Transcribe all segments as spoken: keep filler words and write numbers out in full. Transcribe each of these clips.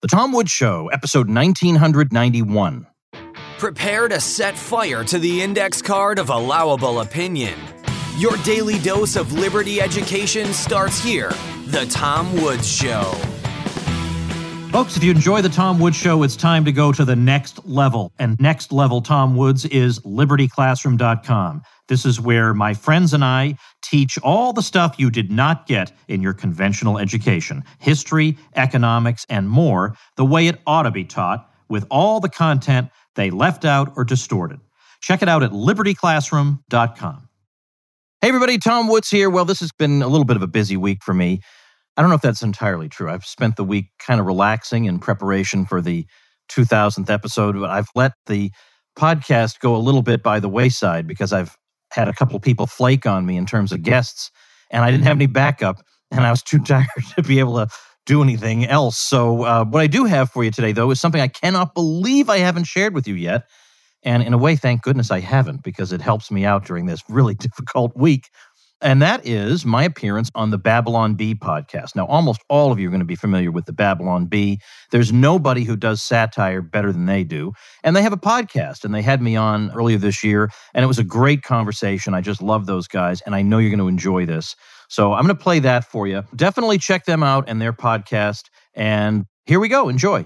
The Tom Woods Show, episode nineteen ninety-one. Prepare to set fire to the index card of allowable opinion. Your daily dose of liberty education starts here. The Tom Woods Show. Folks, if you enjoy The Tom Woods Show, it's time to go to the next level. And next level Tom Woods is liberty classroom dot com. This is where my friends and I teach all the stuff you did not get in your conventional education. History, economics, and more, the way it ought to be taught, with all the content they left out or distorted. Check it out at liberty classroom dot com. Hey everybody, Tom Woods here. Well, this has been a little bit of a busy week for me. I don't know if that's entirely true. I've spent the week kind of relaxing in preparation for the two thousandth episode, but I've let the podcast go a little bit by the wayside because I've had a couple of people flake on me in terms of guests, and I didn't have any backup, and I was too tired to be able to do anything else. So uh, what I do have for you today, though, is something I cannot believe I haven't shared with you yet. And in a way, thank goodness I haven't, because it helps me out during this really difficult week. And that is my appearance on the Babylon Bee podcast. Now, almost all of you are going to be familiar with the Babylon Bee. There's nobody who does satire better than they do. And they have a podcast, and they had me on earlier this year, and it was a great conversation. I just love those guys, and I know you're going to enjoy this. So I'm going to play that for you. Definitely check them out and their podcast. And here we go. Enjoy.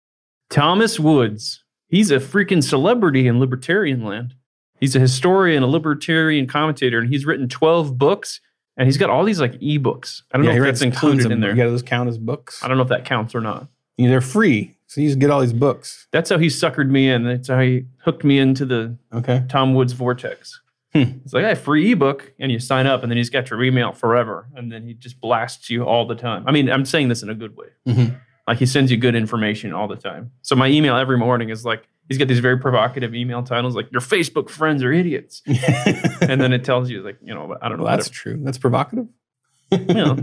Thomas Woods. He's a freaking celebrity in libertarian land. He's a historian, a libertarian commentator, and he's written twelve books, and he's got all these like ebooks. I don't yeah, know if that's included of, in there. You got those count as books? I don't know if that counts or not. Yeah, they're free, so you just get all these books. That's how he suckered me in. That's how he hooked me into the okay. Tom Woods vortex. Hmm. It's like, hey, free ebook, and you sign up, and then he's got your email forever, and then he just blasts you all the time. I mean, I'm saying this in a good way. Mm-hmm. Like, he sends you good information all the time. So my email every morning is like, he's got these very provocative email titles, like, your Facebook friends are idiots. And then it tells you, like, you know, I don't know. Well, that's true. That's provocative. You know,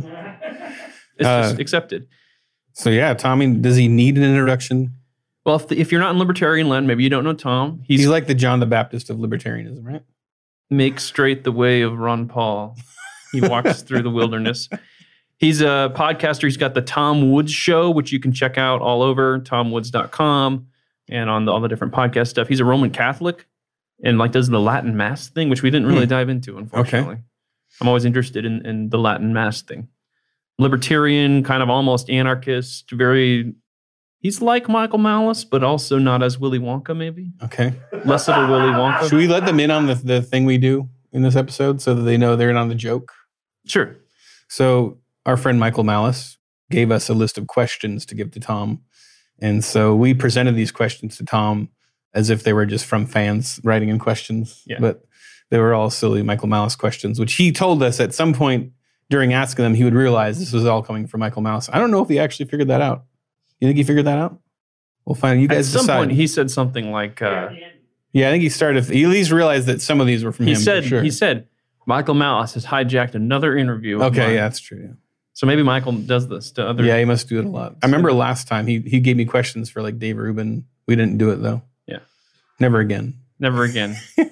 it's Uh, just accepted. So, yeah, Tommy, does he need an introduction? Well, if, the, if you're not in libertarian land, maybe you don't know Tom. He's, He's like the John the Baptist of libertarianism, right? Make straight the way of Ron Paul. He walks through the wilderness. He's a podcaster. He's got the Tom Woods Show, which you can check out all over tom woods dot com and on the, all the different podcast stuff. He's a Roman Catholic and like does the Latin Mass thing, which we didn't really hmm. dive into, unfortunately. Okay. I'm always interested in, in the Latin Mass thing. Libertarian, kind of almost anarchist, very... He's like Michael Malice, but also not as Willy Wonka, maybe. Okay. Less of a Willy Wonka. Should we let them in on the, the thing we do in this episode so that they know they're in on the joke? Sure. So our friend Michael Malice gave us a list of questions to give to Tom. And so we presented these questions to Tom as if they were just from fans writing in questions. Yeah. But they were all silly Michael Malice questions, which he told us at some point during asking them, he would realize this was all coming from Michael Malice. I don't know if he actually figured that out. You think he figured that out? We'll find. You guys decide. At some decide. point, he said something like, uh, "Yeah, I think he started. He at least realized that some of these were from he him." Said, for sure. He said, "Michael Malice has hijacked another interview." Okay, mine. yeah, that's true. Yeah. So maybe Michael does this to other. Yeah, he must do it a lot. I remember last time he he gave me questions for like Dave Rubin. We didn't do it though. Yeah, never again. Never again.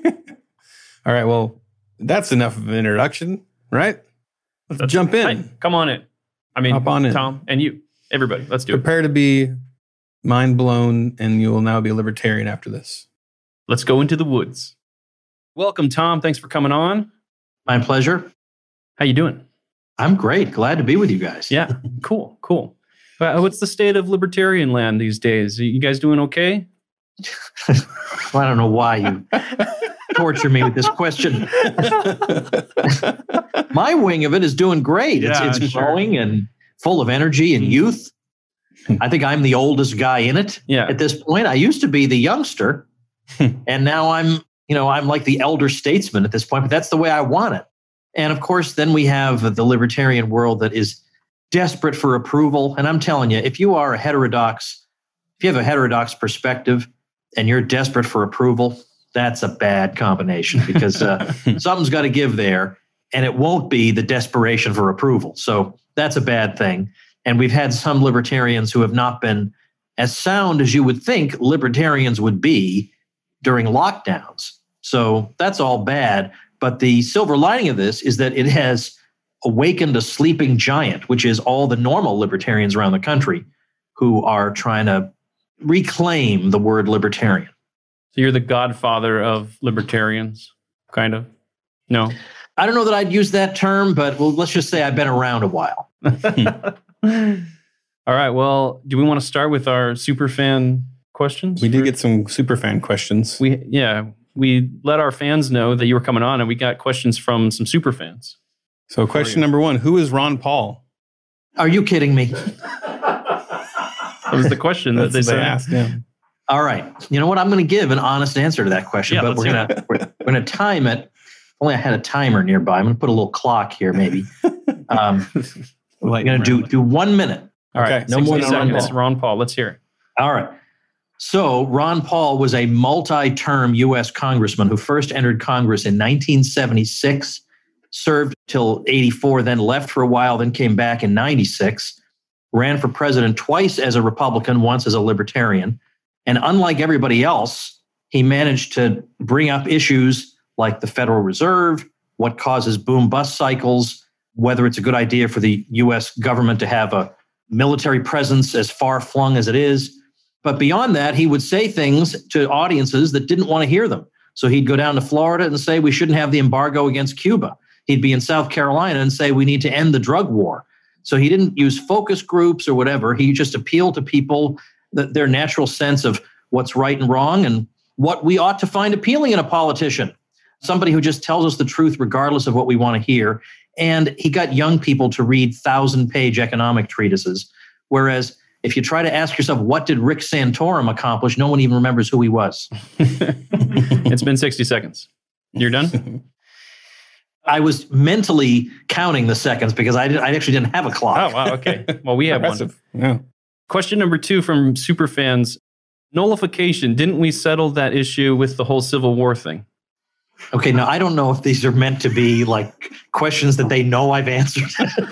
All right. Well, that's enough of an introduction, right? Let's that's, jump in. Hey, come on in. I mean, Hop on in. Tom and you, everybody. Let's do Prepare it. Prepare to be mind blown, and you will now be a libertarian after this. Let's go into the woods. Welcome, Tom. Thanks for coming on. My pleasure. How you doing? I'm great. Glad to be with you guys. Yeah, cool, cool. Uh, what's the state of libertarian land these days? Are you guys doing okay? Well, I don't know why you torture me with this question. My wing of it is doing great. It's, Yeah, it's sure. growing and full of energy and youth. I think I'm the oldest guy in it Yeah. at this point. I used to be the youngster, and now I'm, you know, I'm like the elder statesman at this point, but that's the way I want it. And of course, then we have the libertarian world that is desperate for approval. And I'm telling you, if you are a heterodox, if you have a heterodox perspective and you're desperate for approval, that's a bad combination because uh, something's got to give there, and it won't be the desperation for approval. So that's a bad thing. And we've had some libertarians who have not been as sound as you would think libertarians would be during lockdowns. So that's all bad. But the silver lining of this is that it has awakened a sleeping giant, which is all the normal libertarians around the country who are trying to reclaim the word libertarian. So you're the godfather of libertarians, kind of? No? I don't know that I'd use that term, but well, let's just say I've been around a while. All right. Well, do we want to start with our superfan questions? We did get some superfan questions. We yeah, we let our fans know that you were coming on, and we got questions from some superfans. So question number one, who is Ron Paul? Are you kidding me? That was the question that they, That's what said. they asked him. All right. You know what? I'm going to give an honest answer to that question, Yeah, but let's we're hear going to we're, we're going to time it. Only I had a timer nearby. I'm going to put a little clock here, maybe. Um, I'm going to do do one minute. All right. Okay, no sixty more than Ron seconds. Paul. Ron Paul. Let's hear it. All right. So Ron Paul was a multi-term U S congressman who first entered Congress in nineteen seventy-six, served till eighty-four, then left for a while, then came back in ninety-six, ran for president twice as a Republican, once as a Libertarian. And unlike everybody else, he managed to bring up issues like the Federal Reserve, what causes boom-bust cycles, whether it's a good idea for the U S government to have a military presence as far-flung as it is. But beyond that, he would say things to audiences that didn't want to hear them. So he'd go down to Florida and say, we shouldn't have the embargo against Cuba. He'd be in South Carolina and say, we need to end the drug war. So he didn't use focus groups or whatever. He just appealed to people, that their natural sense of what's right and wrong and what we ought to find appealing in a politician. Somebody who just tells us the truth regardless of what we want to hear. And he got young people to read thousand-page economic treatises. Whereas if you try to ask yourself, what did Rick Santorum accomplish? No one even remembers who he was. It's been sixty seconds. You're done? I was mentally counting the seconds because I, did, I actually didn't have a clock. Oh, wow. Okay. Well, we have one. Impressive. Yeah. Question number two from superfans. Nullification. Didn't we settle that issue with the whole Civil War thing? Okay, now I don't know if these are meant to be like questions that they know I've answered.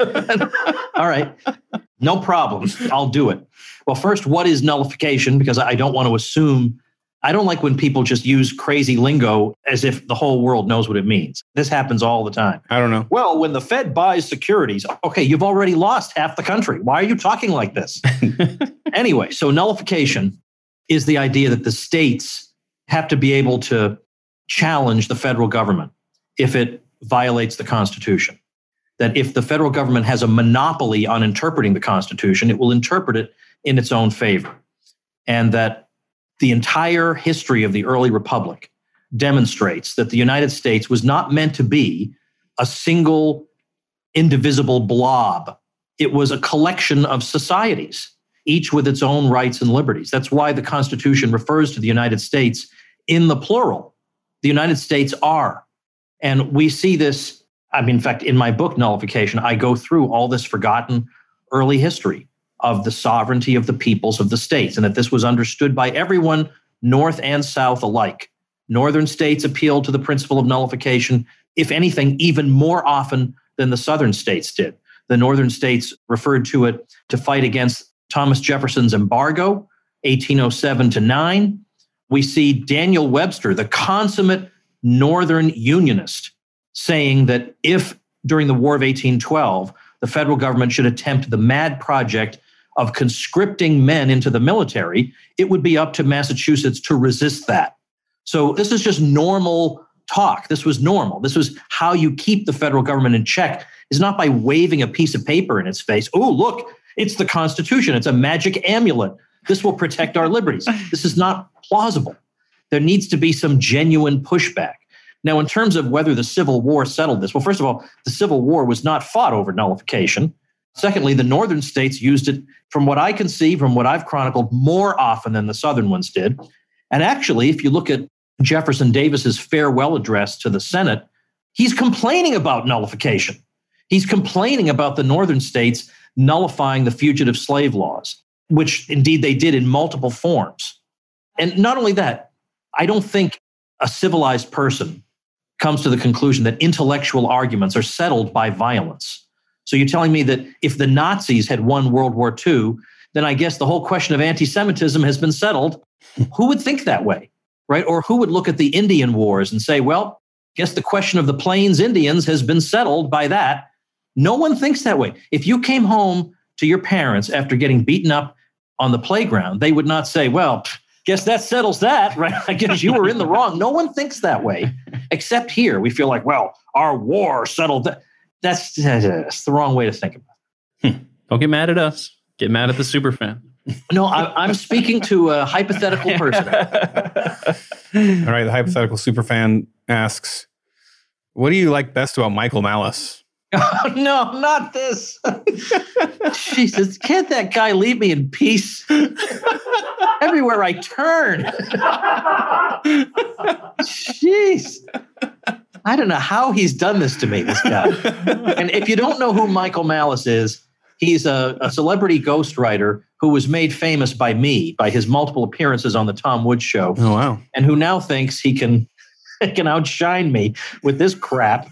All right, no problem. I'll do it. Well, first, what is nullification? Because I don't want to assume, I don't like when people just use crazy lingo as if the whole world knows what it means. This happens all the time. I don't know. Well, when the Fed buys securities, okay, you've already lost half the country. Why are you talking like this? Anyway, so nullification is the idea that the states have to be able to challenge the federal government if it violates the Constitution. That if the federal government has a monopoly on interpreting the Constitution, it will interpret it in its own favor. And that the entire history of the early republic demonstrates that the United States was not meant to be a single indivisible blob. It was a collection of societies, each with its own rights and liberties. That's why the Constitution refers to the United States in the plural. The United States are. And we see this, I mean, in fact, in my book, Nullification, I go through all this forgotten early history of the sovereignty of the peoples of the states, and that this was understood by everyone, North and South alike. Northern states appealed to the principle of nullification, if anything, even more often than the Southern states did. The Northern states referred to it to fight against Thomas Jefferson's embargo, eighteen oh seven to nine. We see Daniel Webster, the consummate Northern Unionist, saying that if during the War of eighteen twelve, the federal government should attempt the mad project of conscripting men into the military, it would be up to Massachusetts to resist that. So this is just normal talk. This was normal. This was how you keep the federal government in check, is not by waving a piece of paper in its face. Oh, look, it's the Constitution. It's a magic amulet. This will protect our liberties. This is not plausible. There needs to be some genuine pushback. Now, in terms of whether the Civil War settled this, well, first of all, the Civil War was not fought over nullification. Secondly, the northern states used it, from what I can see, from what I've chronicled, more often than the southern ones did. And actually, if you look at Jefferson Davis's farewell address to the Senate, he's complaining about nullification. He's complaining about the northern states nullifying the fugitive slave laws, which indeed they did in multiple forms. And not only that, I don't think a civilized person comes to the conclusion that intellectual arguments are settled by violence. So you're telling me that if the Nazis had won World War Two, then I guess the whole question of anti-Semitism has been settled. Who would think that way, right? Or who would look at the Indian Wars and say, well, guess the question of the Plains Indians has been settled by that. No one thinks that way. If you came home to your parents after getting beaten up on the playground, they would not say, well, pff, guess that settles that, right? I guess you were in the wrong. No one thinks that way, except here. We feel like, well, our war settled that. That's, that's the wrong way to think about it. Hmm. Don't get mad at us. Get mad at the superfan. No, I, I'm speaking to a hypothetical person. All right, the hypothetical superfan asks, what do you like best about Michael Malice? Oh, no, not this. Jesus, can't that guy leave me in peace? Everywhere I turn. Jeez. I don't know how he's done this to me, this guy. And if you don't know who Michael Malice is, he's a, a celebrity ghostwriter who was made famous by me, by his multiple appearances on the Tom Woods Show. Oh, wow. And who now thinks he can, can outshine me with this crap.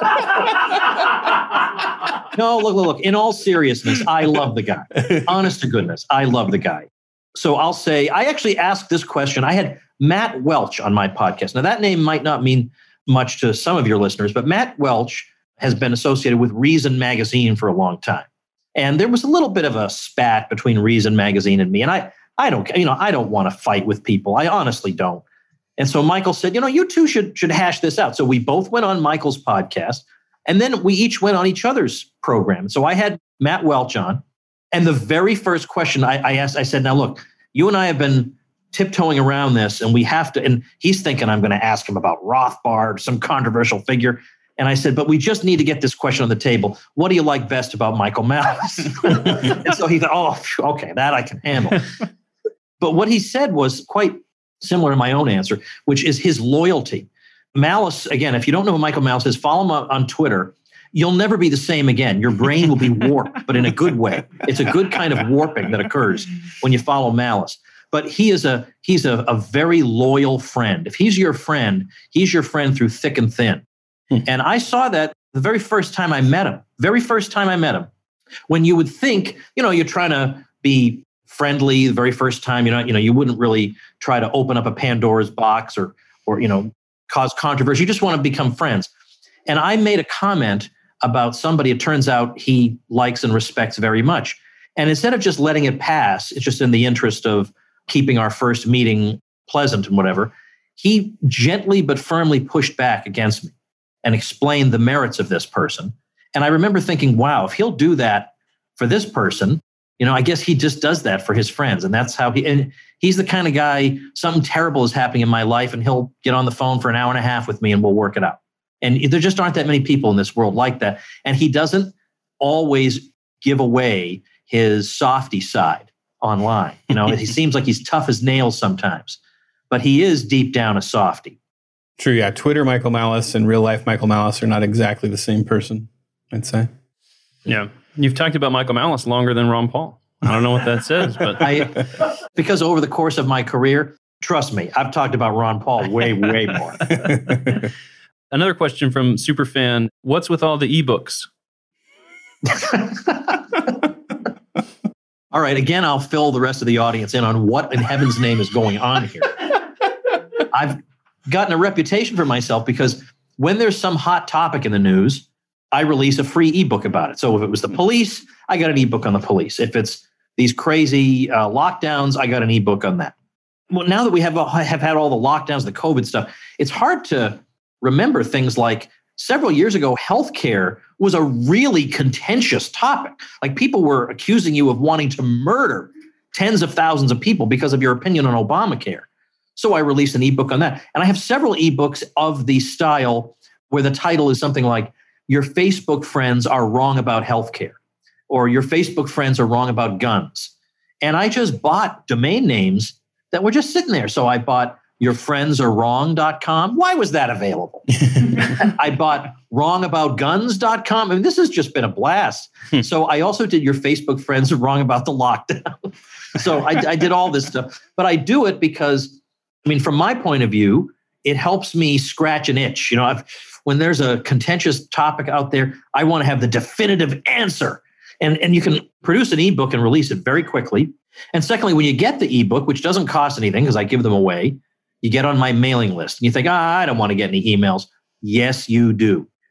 No, look, look, look. In all seriousness, I love the guy. Honest to goodness, I love the guy. So I'll say, I actually asked this question. I had Matt Welch on my podcast. Now, that name might not mean much to some of your listeners, but Matt Welch has been associated with Reason Magazine for a long time. And there was a little bit of a spat between Reason Magazine and me. And I, I don't, you know, I don't want to fight with people. I honestly don't. And so Michael said, you know, you two should, should hash this out. So we both went on Michael's podcast, and then we each went on each other's program. So I had Matt Welch on, and the very first question I, I asked, I said, now look, you and I have been tiptoeing around this, and we have to, and he's thinking I'm going to ask him about Rothbard, some controversial figure. And I said, but we just need to get this question on the table. What do you like best about Michael Malice? And so he thought, oh, okay, that I can handle. But what he said was quite similar to my own answer, which is his loyalty. Malice, again, if you don't know who Michael Malice is, follow him on Twitter. You'll never be the same again. Your brain will be warped, but in a good way. It's a good kind of warping that occurs when you follow Malice. But he is a he's a, a very loyal friend. If he's your friend, he's your friend through thick and thin. Hmm. And I saw that the very first time I met him, very first time I met him, when you would think, you know, you're trying to be friendly the very first time, you know, you know, you wouldn't really try to open up a Pandora's box or, or, you know, cause controversy. You just want to become friends. And I made a comment about somebody it turns out he likes and respects very much. And instead of just letting it pass, it's just in the interest of keeping our first meeting pleasant and whatever, he gently but firmly pushed back against me and explained the merits of this person. And I remember thinking, wow, if he'll do that for this person, you know, I guess he just does that for his friends. And that's how he, and he's the kind of guy, something terrible is happening in my life, and he'll get on the phone for an hour and a half with me and we'll work it out. And there just aren't that many people in this world like that. And he doesn't always give away his softy side online. You know, he seems like he's tough as nails sometimes, but he is deep down a softy. True, yeah. Twitter Michael Malice and real life Michael Malice are not exactly the same person, I'd say. Yeah. You've talked about Michael Malice longer than Ron Paul. I don't know what that says, but I, because over the course of my career, trust me, I've talked about Ron Paul way, way more. Another question from Superfan. What's with all the ebooks? All right. Again, I'll fill the rest of the audience in on what in heaven's name is going on here. I've gotten a reputation for myself because when there's some hot topic in the news, I release a free ebook about it. So if it was the police, I got an ebook on the police. If it's these crazy uh, lockdowns, I got an ebook on that. Well, now that we have, have had all the lockdowns, the COVID stuff, it's hard to remember things like several years ago, healthcare was a really contentious topic. Like people were accusing you of wanting to murder tens of thousands of people because of your opinion on Obamacare. So I released an ebook on that. And I have several ebooks of the style where the title is something like, your Facebook friends are wrong about healthcare, or your Facebook friends are wrong about guns. And I just bought domain names that were just sitting there. So I bought your friends are wrong dot com. Why was that available? I bought wrong about guns dot com. I mean, this has just been a blast. So I also did your Facebook friends are wrong about the lockdown. So I, I did all this stuff, but I do it because, I mean, from my point of view, it helps me scratch an itch. You know, I've, when there's a contentious topic out there, I want to have the definitive answer. And, and you can produce an ebook and release it very quickly. And secondly, when you get the ebook, which doesn't cost anything because I give them away, you get on my mailing list. And you think, ah, I don't want to get any emails. Yes, you do.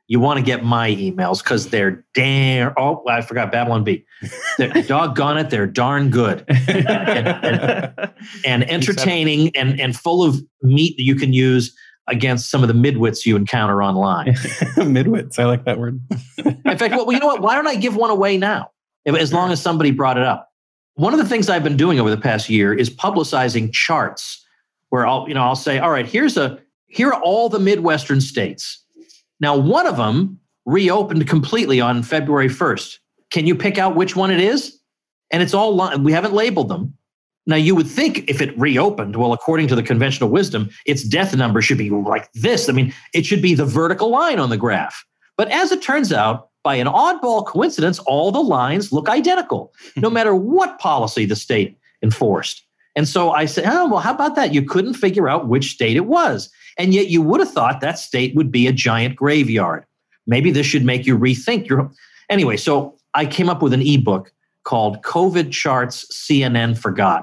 you want to get my emails because they're damn, oh, I forgot Babylon Bee. They're doggone it, they're darn good. and, and, and, and entertaining and, and full of meat that you can use against some of the midwits you encounter online. Midwits, I like that word. In fact, well, you know what? Why don't I give one away now? As long as somebody brought it up. One of the things I've been doing over the past year is publicizing charts where I'll, you know, I'll say, all right, here's a, here are all the Midwestern states. Now, one of them reopened completely on February first. Can you pick out which one it is? And it's all, we haven't labeled them. Now, you would think if it reopened, well, according to the conventional wisdom, its death number should be like this. I mean, it should be the vertical line on the graph. But as it turns out, by an oddball coincidence, all the lines look identical, no matter what policy the state enforced. And so I said, oh, well, how about that? You couldn't figure out which state it was. And yet you would have thought that state would be a giant graveyard. Maybe this should make you rethink your... Anyway, so I came up with an ebook called COVID Charts C N N Forgot.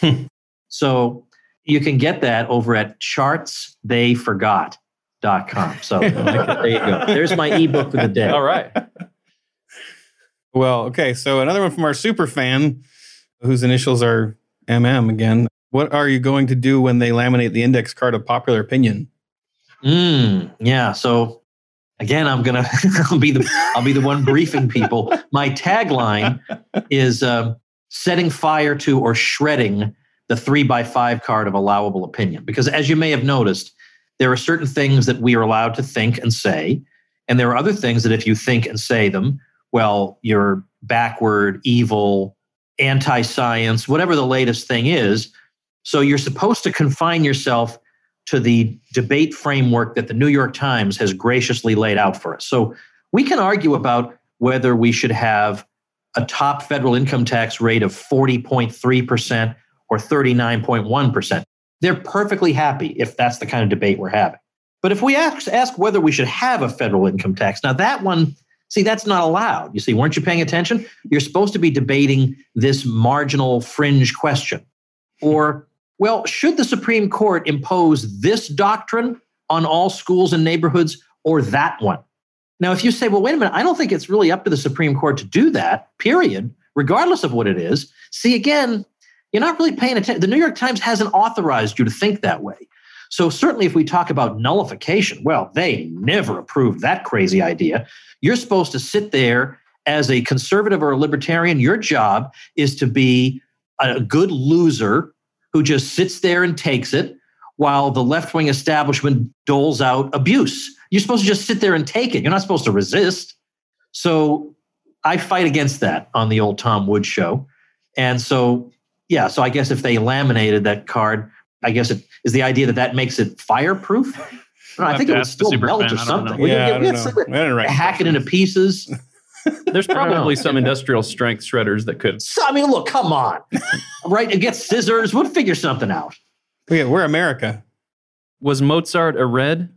So you can get that over at charts they forgot dot com. So there you go. There's my ebook for the day. All right. Well, okay. So another one from our super fan, whose initials are M M again. What are you going to do when they laminate the index card of popular opinion? Mm, yeah. So again, I'm gonna I'll be the I'll be the one briefing people. My tagline is uh, setting fire to or shredding the three by five card of allowable opinion. Because as you may have noticed, there are certain things that we are allowed to think and say, and there are other things that if you think and say them, well, you're backward, evil, anti-science, whatever the latest thing is. So you're supposed to confine yourself to the debate framework that the New York Times has graciously laid out for us. So we can argue about whether we should have a top federal income tax rate of forty point three percent or thirty-nine point one percent. They're perfectly happy if that's the kind of debate we're having. But if we ask, ask whether we should have a federal income tax, now that one, see, that's not allowed. You see, weren't you paying attention? You're supposed to be debating this marginal fringe question. Or, well, should the Supreme Court impose this doctrine on all schools and neighborhoods or that one? Now, if you say, well, wait a minute, I don't think it's really up to the Supreme Court to do that, period, regardless of what it is. See, again, you're not really paying attention. The New York Times hasn't authorized you to think that way. So certainly if we talk about nullification, well, they never approved that crazy idea. You're supposed to sit there as a conservative or a libertarian. Your job is to be a good loser who just sits there and takes it while the left-wing establishment doles out abuse. You're supposed to just sit there and take it. You're not supposed to resist. So I fight against that on the old Tom Woods show. And so, yeah, so I guess if they laminated that card, I guess it is the idea that that makes it fireproof. I, don't know, I think it would still melt fan. or something. Yeah, I don't know. I don't write hack it into pieces. There's probably some industrial strength shredders that could. So, I mean, look, come on. Right? And get scissors. We'll figure something out. Yeah, we're America. Was Mozart a red?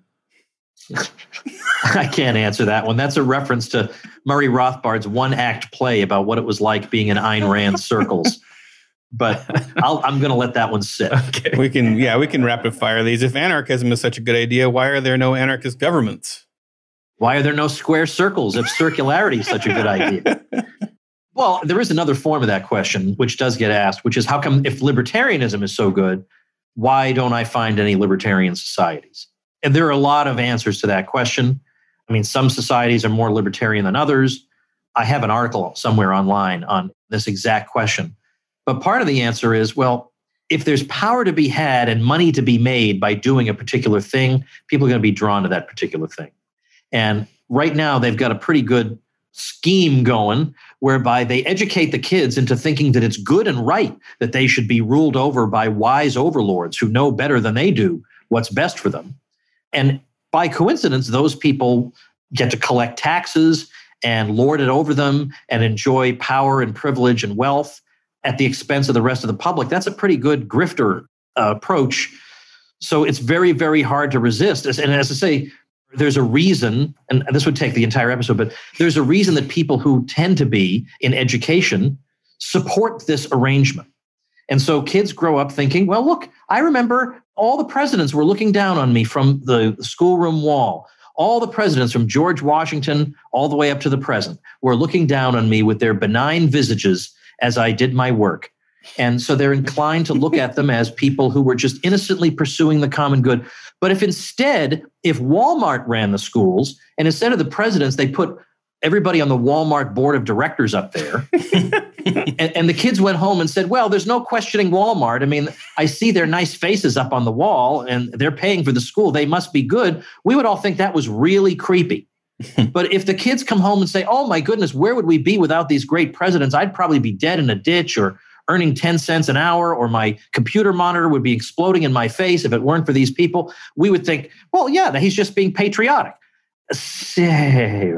I can't answer that one. That's a reference to Murray Rothbard's one-act play about what it was like being in Ayn Rand's circles. But I'll, I'm going to let that one sit. Okay. We can, yeah, we can rapid fire these. If anarchism is such a good idea, why are there no anarchist governments? Why are there no square circles if circularity is such a good idea? Well, there is another form of that question, which does get asked, which is how come if libertarianism is so good, why don't I find any libertarian societies? And there are a lot of answers to that question. I mean, some societies are more libertarian than others. I have an article somewhere online on this exact question. But part of the answer is, well, if there's power to be had and money to be made by doing a particular thing, people are going to be drawn to that particular thing. And right now, they've got a pretty good scheme going whereby they educate the kids into thinking that it's good and right that they should be ruled over by wise overlords who know better than they do what's best for them. And by coincidence, those people get to collect taxes and lord it over them and enjoy power and privilege and wealth at the expense of the rest of the public. That's a pretty good grifter uh, approach. So it's very, very hard to resist. And as I say, there's a reason, and this would take the entire episode, but there's a reason that people who tend to be in education support this arrangement. And so kids grow up thinking, well, look, I remember all the presidents were looking down on me from the schoolroom wall. all the presidents from George Washington all the way up to the present were looking down on me with their benign visages as I did my work. And so they're inclined to look at them as people who were just innocently pursuing the common good. But if instead, if Walmart ran the schools, and instead of the presidents, they put everybody on the Walmart board of directors up there, and, and the kids went home and said, well, there's no questioning Walmart. I mean, I see their nice faces up on the wall, and they're paying for the school. They must be good. We would all think that was really creepy. But if the kids come home and say, oh, my goodness, where would we be without these great presidents? I'd probably be dead in a ditch or earning ten cents an hour, or my computer monitor would be exploding in my face if it weren't for these people. We would think, well, yeah, he's just being patriotic. Say,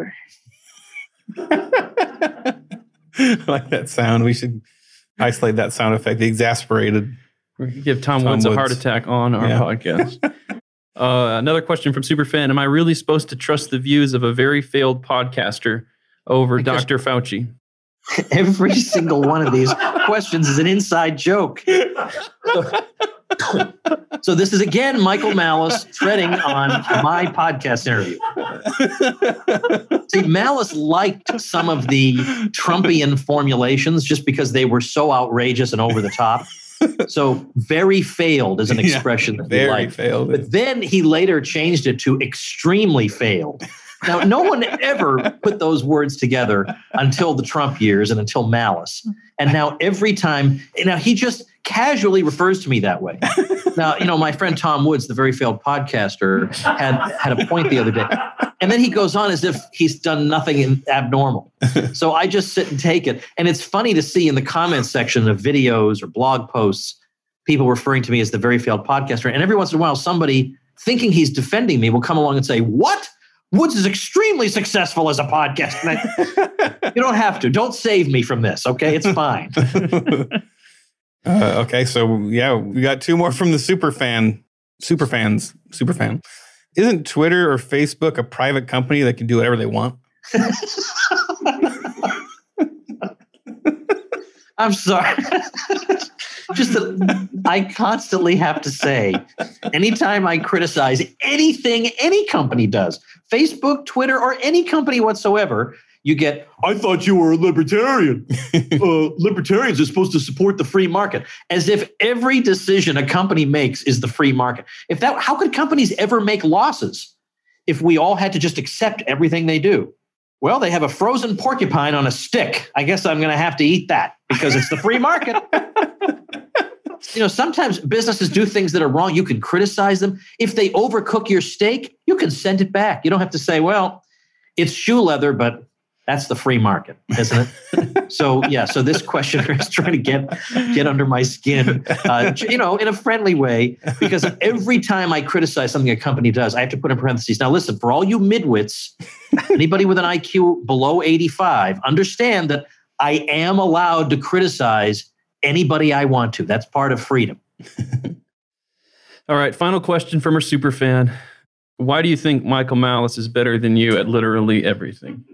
I like that sound. We should isolate that sound effect. The exasperated. We could give Tom, Tom Woods, Woods a heart attack on our Yeah. podcast. uh, another question from Superfan. Am I really supposed to trust the views of a very failed podcaster over Because- Doctor Fauci? every single one of these questions is an inside joke. So, so this is, again, Michael Malice treading on my podcast interview. See, Malice liked some of the Trumpian formulations just because they were so outrageous and over the top. So very failed is an Yeah, expression that he very liked. failed. But then he later changed it to extremely failed. Now, no one ever put those words together until the Trump years and until Malice. And now every time, now he just casually refers to me that way. Now, you know, my friend Tom Woods, the very failed podcaster, had, had a point the other day. And then he goes on as if he's done nothing abnormal. So I just sit and take it. And it's funny to see in the comments section of videos or blog posts, people referring to me as the very failed podcaster. And every once in a while, somebody thinking he's defending me will come along and say, what? Woods is extremely successful as a podcast. And I, you don't have to. Don't save me from this, okay? It's fine. Uh, okay, so yeah, we got two more from the super fan, super fans, super fan. Isn't Twitter or Facebook a private company that can do whatever they want? I'm sorry. Just that I constantly have to say, anytime I criticize anything any company does, Facebook, Twitter, or any company whatsoever, you get, I thought you were a libertarian. uh, libertarians are supposed to support the free market, as if every decision a company makes is the free market. If that, how could companies ever make losses if we all had to just accept everything they do? Well, they have a frozen porcupine on a stick. I guess I'm going to have to eat that because it's the free market. You know, sometimes businesses do things that are wrong. You can criticize them. If they overcook your steak, you can send it back. You don't have to say, well, it's shoe leather, but that's the free market, isn't it? So, yeah, so this questioner is trying to get get under my skin, uh, you know, in a friendly way, because every time I criticize something a company does, I have to put in parentheses. Now, listen, for all you midwits, anybody with an I Q below eighty-five, understand that I am allowed to criticize anybody I want to. That's part of freedom. All right, final question from our super fan. Why do you think Michael Malice is better than you at literally everything?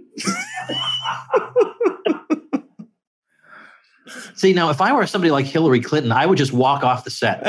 See, now, if I were somebody like Hillary Clinton, I would just walk off the set.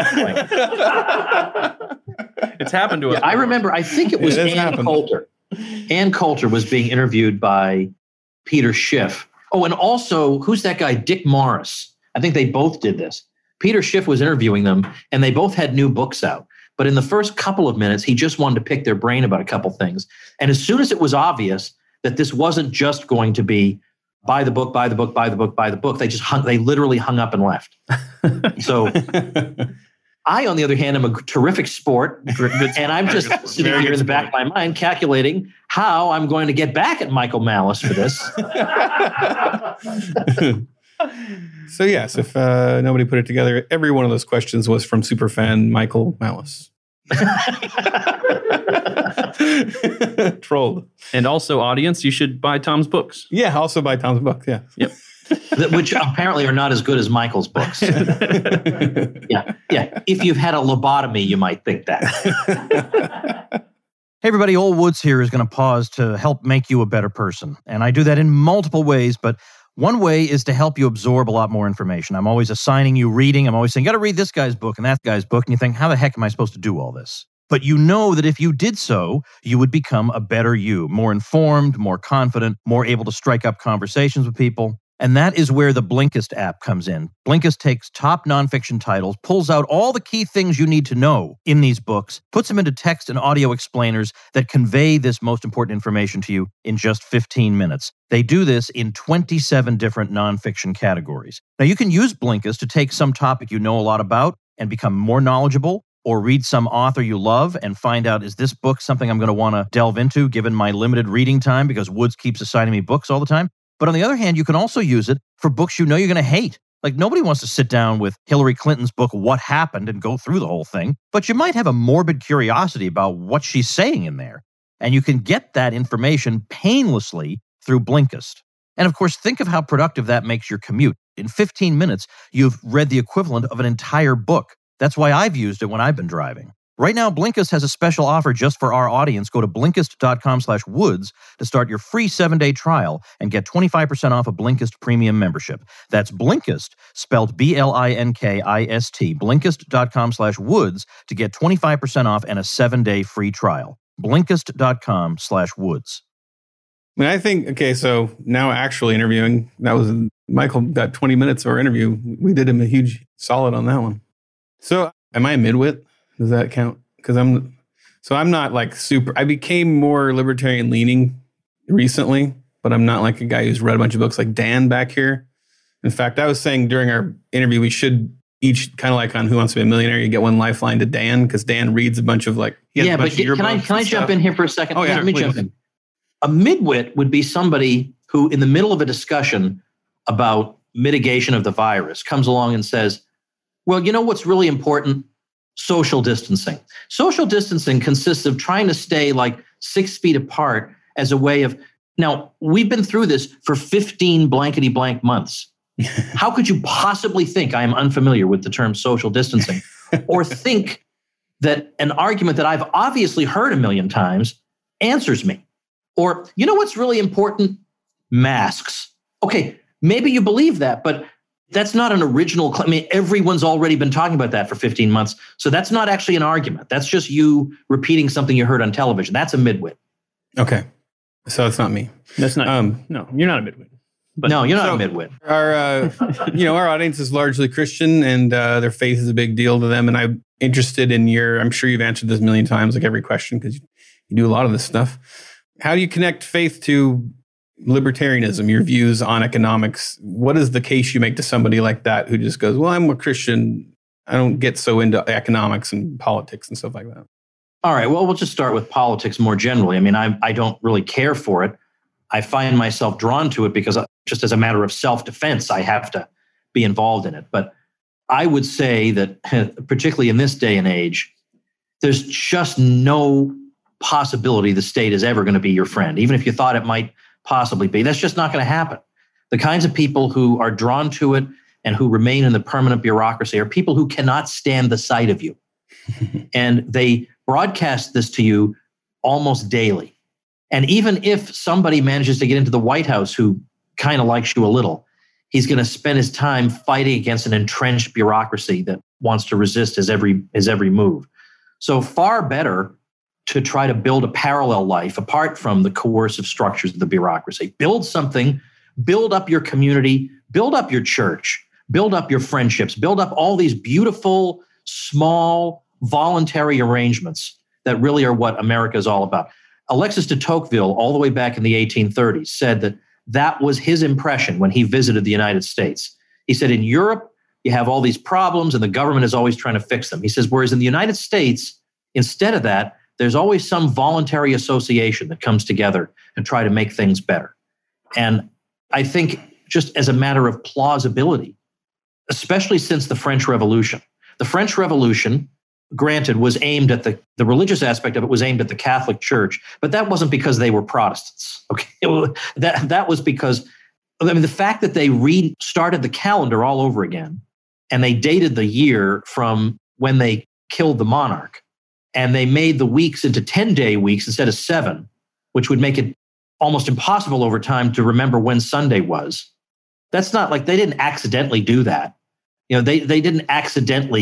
It's happened to us. Yeah, I remember, I think it was It has Ann happened. Coulter. Ann Coulter was being interviewed by Peter Schiff. Oh, and also, who's that guy? Dick Morris. I think they both did this. Peter Schiff was interviewing them, and they both had new books out. But in the first couple of minutes, he just wanted to pick their brain about a couple things. And as soon as it was obvious that this wasn't just going to be buy the book, buy the book, buy the book, buy the book, they just hung, they literally hung up and left. So I, on the other hand, am a terrific sport, and I'm just sitting Very here good in the back of my mind calculating how I'm going to get back at Michael Malice for this. So yes, if uh, nobody put it together, every one of those questions was from superfan Michael Malice. Trolled. And also, audience, you should buy Tom's books. Yeah, also buy Tom's book. Yeah. Yep. That- which apparently are not as good as Michael's books. Yeah, yeah. If you've had a lobotomy, you might think that. Hey everybody, Old Woods here is going to pause to help make you a better person. And I do that in multiple ways, but one way is to help you absorb a lot more information. I'm always assigning you reading. I'm always saying, got to read this guy's book and that guy's book. And you think, how the heck am I supposed to do all this? But you know that if you did so, you would become a better you, more informed, more confident, more able to strike up conversations with people. And that is where the Blinkist app comes in. Blinkist takes top nonfiction titles, pulls out all the key things you need to know in these books, puts them into text and audio explainers that convey this most important information to you in just fifteen minutes. They do this in twenty-seven different nonfiction categories. Now, you can use Blinkist to take some topic you know a lot about and become more knowledgeable, or read some author you love and find out, is this book something I'm going to want to delve into given my limited reading time because Woods keeps assigning me books all the time? But on the other hand, you can also use it for books you know you're going to hate. Like, nobody wants to sit down with Hillary Clinton's book, What Happened, and go through the whole thing. But you might have a morbid curiosity about what she's saying in there. And you can get that information painlessly through Blinkist. And of course, think of how productive that makes your commute. In fifteen minutes, you've read the equivalent of an entire book. That's why I've used it when I've been driving. Right now, Blinkist has a special offer just for our audience. Go to Blinkist.com slash Woods to start your free seven-day trial and get twenty-five percent off a Blinkist premium membership. That's Blinkist, spelled B L I N K I S T, Blinkist.com slash Woods to get twenty-five percent off and a seven-day free trial. Blinkist.com slash Woods. I mean, I think, okay, so now actually interviewing, that was, Michael got twenty minutes of our interview. We did him a huge solid on that one. So am I a midwit? Does that count? Because I'm, so I'm not like super, I became more libertarian leaning recently, but I'm not like a guy who's read a bunch of books like Dan back here. In fact, I was saying during our interview, we should each, kind of like on Who Wants to Be a Millionaire, you get one lifeline to Dan, because Dan reads a bunch of like, he has yeah, a bunch but of your can I, books can I and jump stuff. in here for a second? Oh, yeah, Let me please. jump in. A midwit would be somebody who, in the middle of a discussion about mitigation of the virus, comes along and says, well, you know what's really important? Social distancing. Social distancing consists of trying to stay like six feet apart as a way of, now, we've been through this for fifteen blankety blank months. How could you possibly think I am unfamiliar with the term social distancing, or think that an argument that I've obviously heard a million times answers me? Or, you know what's really important? Masks. Okay, maybe you believe that, but that's not an original claim. I mean, everyone's already been talking about that for fifteen months. So that's not actually an argument. That's just you repeating something you heard on television. That's a midwit. Okay. So it's not me. That's not, Um, no, you're not a midwit. But no, you're not so- a midwit. Our, uh, you know, our audience is largely Christian, and uh, their faith is a big deal to them. And I'm interested in your, I'm sure you've answered this a million times, like every question, because you, you do a lot of this stuff. How do you connect faith to libertarianism, your views on economics? What is the case you make to somebody like that who just goes, well, I'm a Christian, I don't get so into economics and politics and stuff like that? All right. Well, we'll just start with politics more generally. I mean, I, I don't really care for it. I find myself drawn to it because just as a matter of self-defense, I have to be involved in it. But I would say that, particularly in this day and age, there's just no possibility the state is ever going to be your friend, even if you thought it might possibly be. That's just not going to happen. The kinds of people who are drawn to it and who remain in the permanent bureaucracy are people who cannot stand the sight of you. And they broadcast this to you almost daily. And even if somebody manages to get into the White House who kind of likes you a little, he's going to spend his time fighting against an entrenched bureaucracy that wants to resist his every his every move. So far better to try to build a parallel life apart from the coercive structures of the bureaucracy. Build something, build up your community, build up your church, build up your friendships, build up all these beautiful, small, voluntary arrangements that really are what America is all about. Alexis de Tocqueville, all the way back in the eighteen thirties, said that that was his impression when he visited the United States. He said, in Europe, you have all these problems and the government is always trying to fix them. He says, whereas in the United States, instead of that, there's always some voluntary association that comes together and try to make things better. And I think just as a matter of plausibility, especially since the French Revolution, the French Revolution, granted, was aimed at the, the religious aspect of it was aimed at the Catholic Church, but that wasn't because they were Protestants. Okay, that, that was because, I mean, the fact that they restarted the calendar all over again and they dated the year from when they killed the monarch, and they made the weeks into ten-day weeks instead of seven, which would make it almost impossible over time to remember when Sunday was. That's not like they didn't accidentally do that. You know, they, they didn't accidentally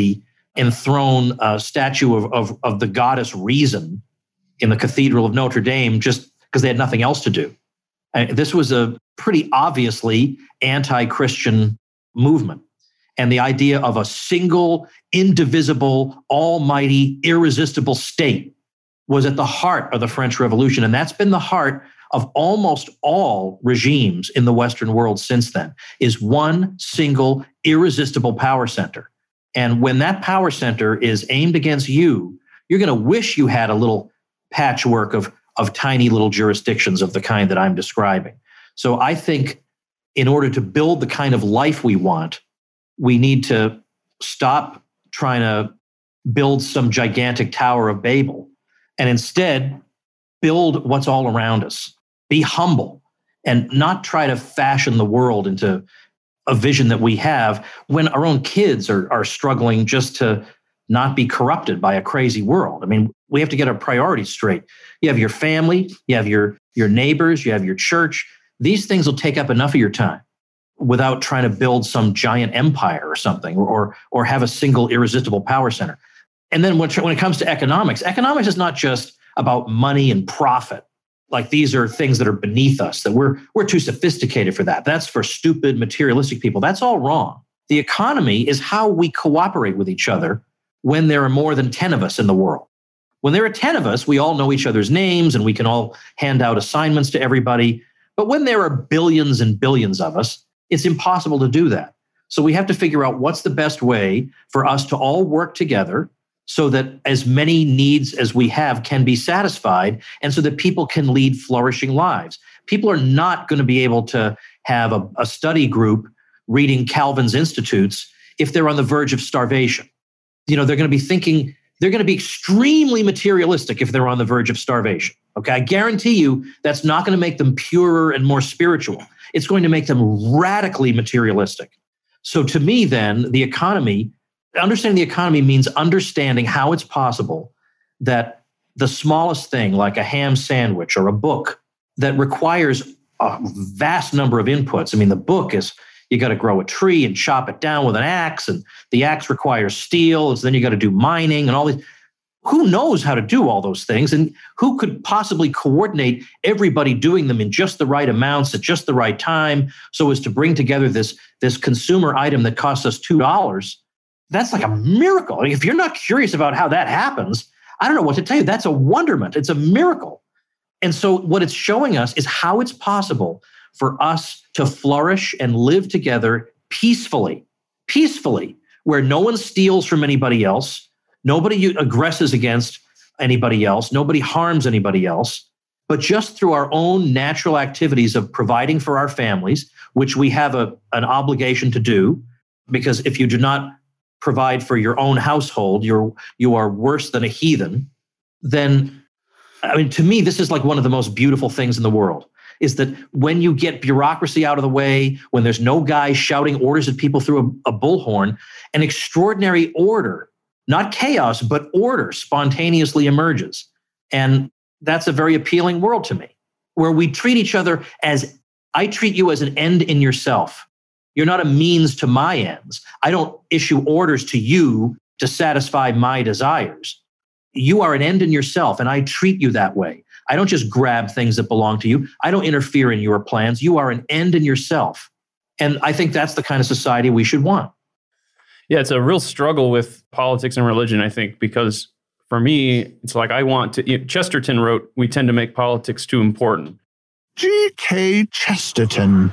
enthrone a statue of, of, of the goddess Reason in the Cathedral of Notre Dame just because they had nothing else to do. And this was a pretty obviously anti-Christian movement. And the idea of a single, indivisible, almighty, irresistible state was at the heart of the French Revolution. And that's been the heart of almost all regimes in the Western world since then, is one single, irresistible power center. And when that power center is aimed against you, you're going to wish you had a little patchwork of, of tiny little jurisdictions of the kind that I'm describing. So I think in order to build the kind of life we want, we need to stop trying to build some gigantic Tower of Babel and instead build what's all around us. Be humble and not try to fashion the world into a vision that we have when our own kids are, are struggling just to not be corrupted by a crazy world. I mean, we have to get our priorities straight. You have your family, you have your, your neighbors, you have your church. These things will take up enough of your time without trying to build some giant empire or something, or, or have a single irresistible power center. And then when, when it comes to economics, economics is not just about money and profit. Like these are things that are beneath us, that we're, we're too sophisticated for that. That's for stupid, materialistic people. That's all wrong. The economy is how we cooperate with each other when there are more than ten of us in the world. When there are ten of us, we all know each other's names and we can all hand out assignments to everybody. But when there are billions and billions of us, it's impossible to do that. So we have to figure out what's the best way for us to all work together so that as many needs as we have can be satisfied, and so that people can lead flourishing lives. People are not going to be able to have a, a study group reading Calvin's Institutes if they're on the verge of starvation. You know, they're going to be thinking, they're going to be extremely materialistic if they're on the verge of starvation. Okay, I guarantee you that's not going to make them purer and more spiritual. It's going to make them radically materialistic. So to me, then, the economy, understanding the economy means understanding how it's possible that the smallest thing, like a ham sandwich or a book that requires a vast number of inputs. I mean, the book is, you got to grow a tree and chop it down with an axe, and the axe requires steel, so then you got to do mining and all these. Who knows how to do all those things, and who could possibly coordinate everybody doing them in just the right amounts at just the right time so as to bring together this, this consumer item that costs us two dollars? That's like a miracle. I mean, if you're not curious about how that happens, I don't know what to tell you. That's a wonderment. It's a miracle. And so what it's showing us is how it's possible for us to flourish and live together peacefully, peacefully, where no one steals from anybody else, nobody aggresses against anybody else, nobody harms anybody else, but just through our own natural activities of providing for our families, which we have a, an obligation to do, because if you do not provide for your own household, you're, you are worse than a heathen, then, I mean, to me, this is like one of the most beautiful things in the world, is that when you get bureaucracy out of the way, when there's no guy shouting orders at people through a, a bullhorn, an extraordinary order, not chaos, but order spontaneously emerges. And that's a very appealing world to me, where we treat each other as, I treat you as an end in yourself. You're not a means to my ends. I don't issue orders to you to satisfy my desires. You are an end in yourself, and I treat you that way. I don't just grab things that belong to you. I don't interfere in your plans. You are an end in yourself. And I think that's the kind of society we should want. Yeah, it's a real struggle with politics and religion, I think, because for me, it's like I want to, you know, Chesterton wrote, we tend to make politics too important. G K Chesterton.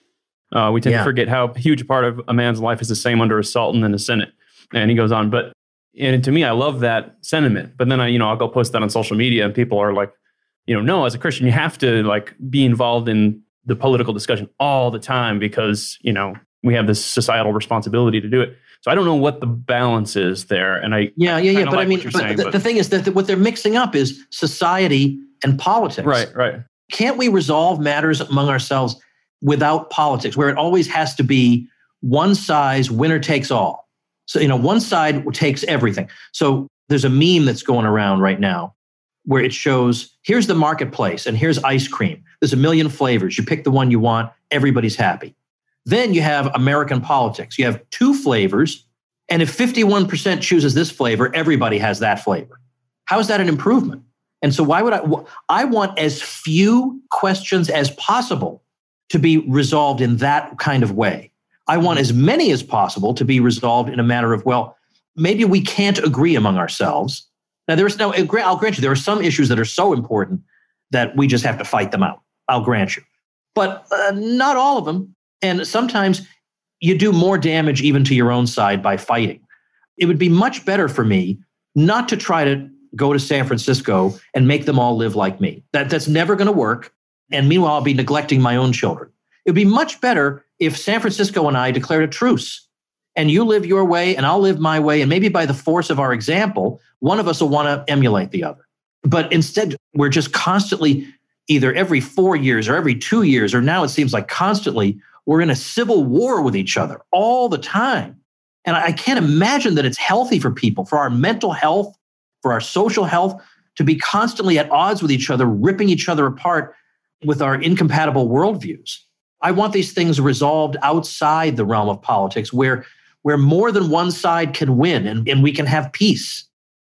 Uh, we tend Yeah. to forget how huge a part of a man's life is the same under a sultan and a senate. And he goes on, but and to me, I love that sentiment. But then I, you know, I'll go post that on social media and people are like, you know, no, as a Christian, you have to like be involved in the political discussion all the time because, you know, we have this societal responsibility to do it. So I don't know what the balance is there. And I, Yeah, yeah, yeah. kinda But like I mean, what you're but saying, the, but- the thing is that what they're mixing up is society and politics. right, right. Can't we resolve matters among ourselves without politics, where it always has to be one size, winner takes all? So, you know, one side takes everything. So there's a meme that's going around right now where it shows, here's the marketplace and here's ice cream. There's a million flavors. You pick the one you want. Everybody's happy. Then you have American politics. You have two flavors And if fifty-one percent chooses this flavor, everybody has that flavor. How is that an improvement? And so why would I, I want as few questions as possible to be resolved in that kind of way. I want as many as possible to be resolved in a matter of, well, maybe we can't agree among ourselves. Now, there's no, I'll grant you, there are some issues that are so important that we just have to fight them out. I'll grant you. But uh, not all of them. And sometimes you do more damage even to your own side by fighting. It would be much better for me not to try to go to San Francisco and make them all live like me. That, that's never going to work. And meanwhile, I'll be neglecting my own children. It would be much better if San Francisco and I declared a truce and you live your way and I'll live my way. And maybe by the force of our example, one of us will want to emulate the other. But instead, we're just constantly, either every four years or every two years, or now it seems like constantly, we're in a civil war with each other all the time. And I can't imagine that it's healthy for people, for our mental health, for our social health, to be constantly at odds with each other, ripping each other apart with our incompatible worldviews. I want these things resolved outside the realm of politics where, where more than one side can win and, and we can have peace.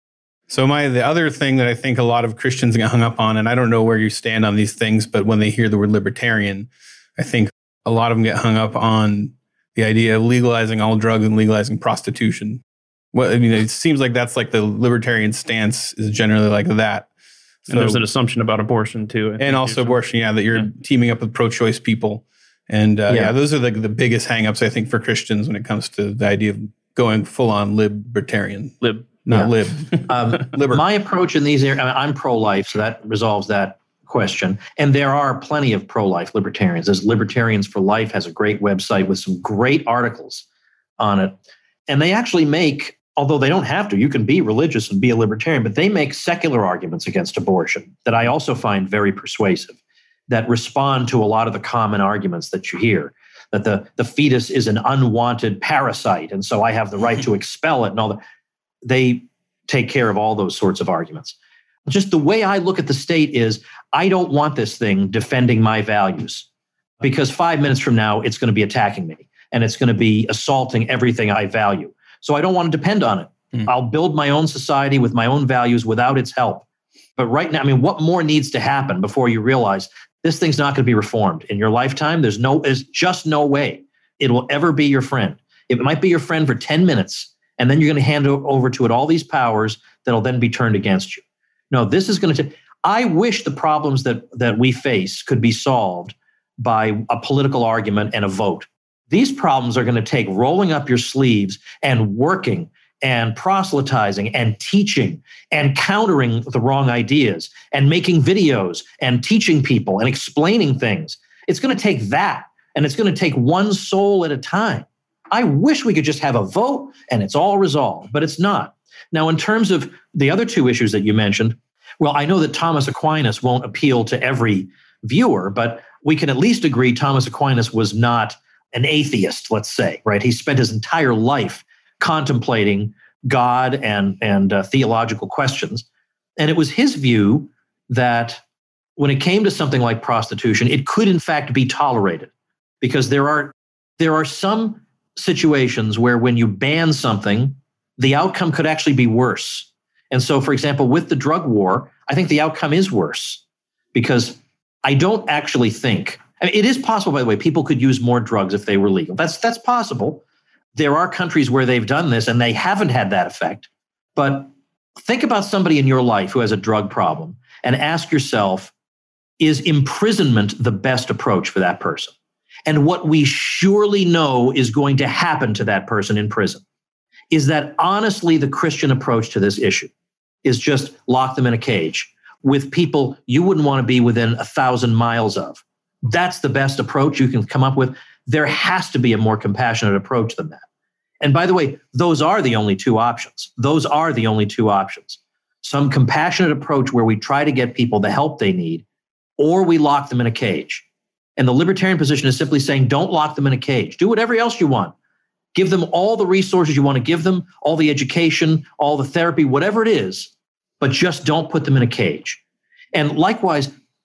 So my the other thing that I think a lot of Christians get hung up on, and I don't know where you stand on these things, but when they hear the word libertarian, I think a lot of them get hung up on the idea of legalizing all drugs and legalizing prostitution. Well, I mean, it seems like that's like the libertarian stance is generally like that. So, and there's an assumption about abortion too. And also abortion, yeah, that you're yeah. teaming up with pro-choice people. And uh, yeah. yeah, those are the, the biggest hangups, I think, for Christians when it comes to the idea of going full-on libertarian. Lib. Not yeah. lib. um, my approach in these areas, I mean, I'm pro-life, so that resolves that question. And there are plenty of pro-life libertarians. There's Libertarians for Life has a great website with some great articles on it. And they actually make, although they don't have to, you can be religious and be a libertarian, but they make secular arguments against abortion that I also find very persuasive, that respond to a lot of the common arguments that you hear, that the, the fetus is an unwanted parasite, and so I have the right to expel it and all that. They take care of all those sorts of arguments. Just the way I look at the state is, I don't want this thing defending my values, because five minutes from now, it's going to be attacking me and it's going to be assaulting everything I value. So I don't want to depend on it. Mm. I'll build my own society with my own values without its help. But right now, I mean, what more needs to happen before you realize this thing's not going to be reformed in your lifetime? There's no, there's just no way it will ever be your friend. It might be your friend for ten minutes, and then you're going to hand over to it all these powers that'll then be turned against you. No, this is going to, I wish the problems that, that we face could be solved by a political argument and a vote. These problems are going to take rolling up your sleeves and working and proselytizing and teaching and countering the wrong ideas and making videos and teaching people and explaining things. It's going to take that, and it's going to take one soul at a time. I wish we could just have a vote and it's all resolved, but it's not. Now, in terms of the other two issues that you mentioned, well, I know that Thomas Aquinas won't appeal to every viewer, but we can at least agree Thomas Aquinas was not an atheist, let's say, right? He spent his entire life contemplating God and, and uh, theological questions. And it was his view that when it came to something like prostitution, it could in fact be tolerated, because there are, there are some situations where when you ban something, the outcome could actually be worse. And so, for example, with the drug war, I think the outcome is worse, because I don't actually think, I mean, it is possible, by the way, people could use more drugs if they were legal. That's, that's possible. There are countries where they've done this and they haven't had that effect. But think about somebody in your life who has a drug problem and ask yourself, is imprisonment the best approach for that person? And what we surely know is going to happen to that person in prison is that honestly, the Christian approach to this issue is just lock them in a cage with people you wouldn't want to be within a thousand miles of. That's the best approach you can come up with. There has to be a more compassionate approach than that. And by the way, those are the only two options. Those are the only two options. Some compassionate approach where we try to get people the help they need, or we lock them in a cage. And the libertarian position is simply saying, don't lock them in a cage. Do whatever else you want. Give them all the resources you want to give them, all the education, all the therapy, whatever it is, but just don't put them in a cage. And likewise,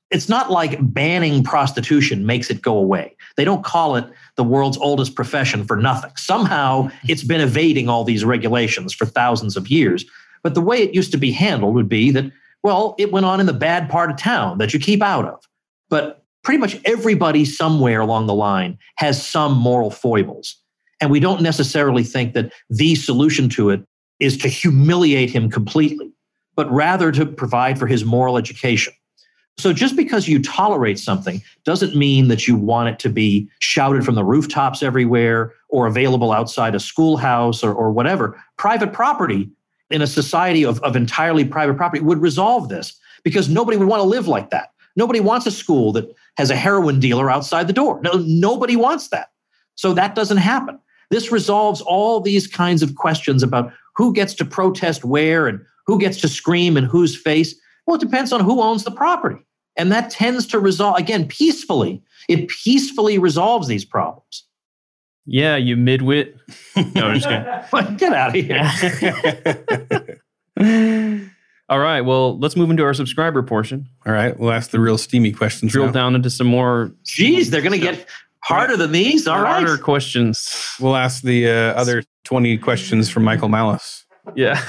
it's not like banning prostitution makes it go away. They don't call it the world's oldest profession for nothing. Somehow it's been evading all these regulations for thousands of years. But the way it used to be handled would be that, well, it went on in the bad part of town that you keep out of. But pretty much everybody somewhere along the line has some moral foibles. And we don't necessarily think that the solution to it is to humiliate him completely, but rather to provide for his moral education. So just because you tolerate something doesn't mean that you want it to be shouted from the rooftops everywhere or available outside a schoolhouse or, or whatever. Private property in a society of, of entirely private property would resolve this because nobody would want to live like that. Nobody wants a school that has a heroin dealer outside the door. No, nobody wants that. So that doesn't happen. This resolves all these kinds of questions about who gets to protest where and who gets to scream in whose face. Well, it depends on who owns the property. And that tends to resolve, again, peacefully. It peacefully resolves these problems. Yeah, you midwit. No, I'm just kidding. Get out of here. All right, well, let's move into our subscriber portion. All right, we'll ask the real steamy questions. Drill now. down into some more. Geez, they're going to get harder than these. All right. Harder questions. We'll ask the uh, other twenty questions from Michael Malice. Yeah.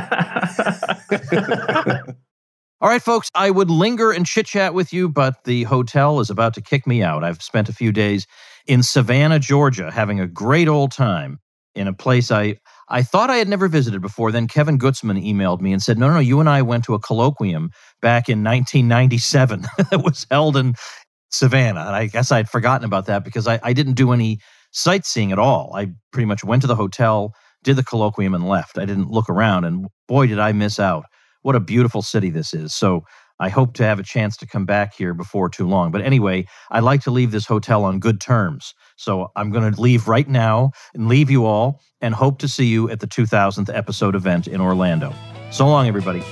All right, folks, I would linger and chit-chat with you, but the hotel is about to kick me out. I've spent a few days in Savannah, Georgia, having a great old time in a place I, I thought I had never visited before. Then Kevin Gutzman emailed me and said, no, no, you and I went to a colloquium back in nineteen ninety-seven that was held in Savannah. And I guess I'd forgotten about that because I, I didn't do any sightseeing at all. I pretty much went to the hotel, did the colloquium, and left. I didn't look around, and boy, did I miss out. What a beautiful city this is. So I hope to have a chance to come back here before too long. But anyway, I like to leave this hotel on good terms. So I'm going to leave right now and leave you all and hope to see you at the two thousandth episode event in Orlando. So long, everybody.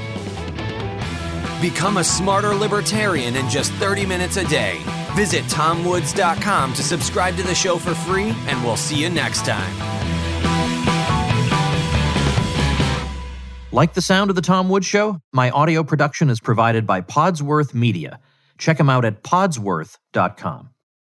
Become a smarter libertarian in just thirty minutes a day. Visit tom woods dot com to subscribe to the show for free, and we'll see you next time. Like the sound of The Tom Woods Show? My audio production is provided by Podsworth Media. Check them out at podsworth dot com.